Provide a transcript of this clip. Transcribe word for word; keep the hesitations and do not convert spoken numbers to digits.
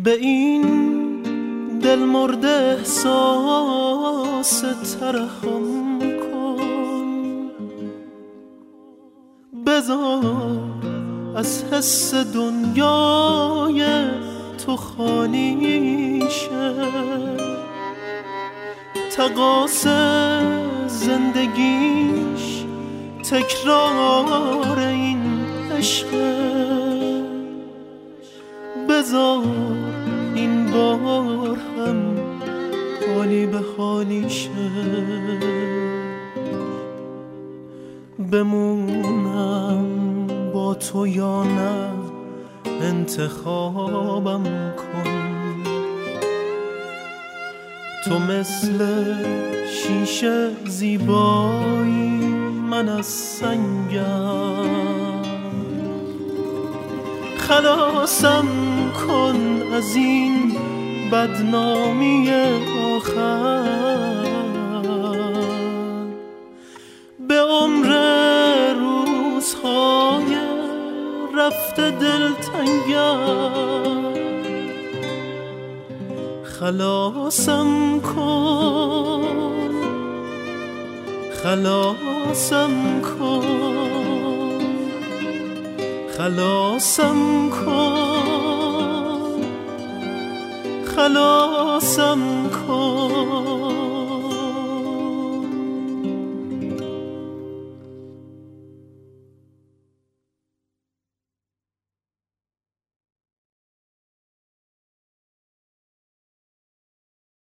به این دل مرده احساس ترحم کن، بذار از حس دنیای تو خالی شه. تقاص زندگیش تکرار این عشقه، بذار این بار هم حالی به حالی شه. بمونم با تو یا نه انتخابم کن، تو مثل شیشه زیبایی من از سنگم. خلاصم کن از این بدنامی آخر، به عمر روزهای رفته دلتنگم. خلاصم کن، خلاصم کن، خلاصم کن، خلاصم کن.